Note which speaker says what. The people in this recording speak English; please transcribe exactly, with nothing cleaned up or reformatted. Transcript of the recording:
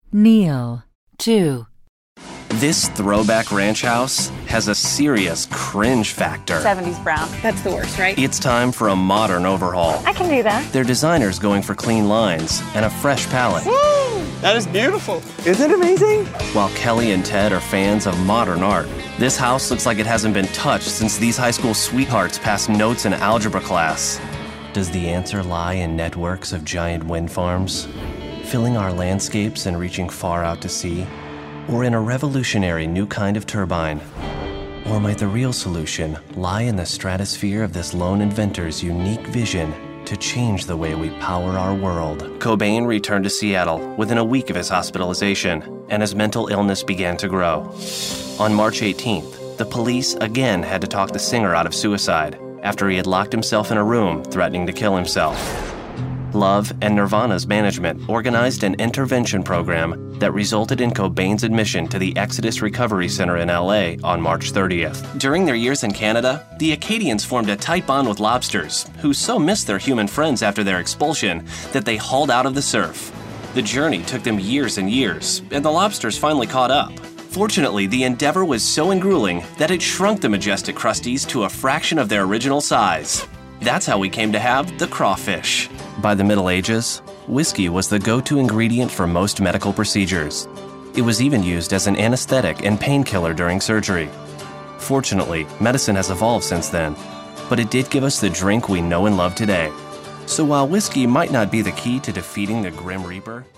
Speaker 1: Kneel. two.
Speaker 2: This throwback ranch house has a serious cringe factor.
Speaker 3: seventies brown. That's the worst, right?
Speaker 2: It's time for a modern overhaul.
Speaker 3: I can do that.
Speaker 2: Their designers going for clean lines and a fresh palette.
Speaker 4: Woo! That is beautiful. Isn't it amazing?
Speaker 2: While Kelly and Ted are fans of modern art, this house looks like it hasn't been touched since these high school sweethearts passed notes in algebra class. Does the answer lie in networks of giant wind farms, filling our landscapes and reaching far out to sea? Or in a revolutionary new kind of turbine? Or might the real solution lie in the stratosphere of this lone inventor's unique vision to change the way we power our world? Cobain returned to Seattle within a week of his hospitalization, and his mental illness began to grow. On March eighteenth, the police again had to talk the singer out of suicide after he had locked himself in a room threatening to kill himself. Love and Nirvana's management organized an intervention program that resulted in Cobain's admission to the Exodus Recovery Center in L A on March thirtieth. During their years in Canada, the Acadians formed a tight bond with lobsters, who so missed their human friends after their expulsion that they hauled out of the surf. The journey took them years and years, and the lobsters finally caught up. Fortunately, the endeavor was so engrueling that it shrunk the majestic crusties to a fraction of their original size. That's how we came to have the crawfish. By the Middle Ages, whiskey was the go-to ingredient for most medical procedures. It was even used as an anesthetic and painkiller during surgery. Fortunately, medicine has evolved since then, but it did give us the drink we know and love today. So while whiskey might not be the key to defeating the Grim Reaper,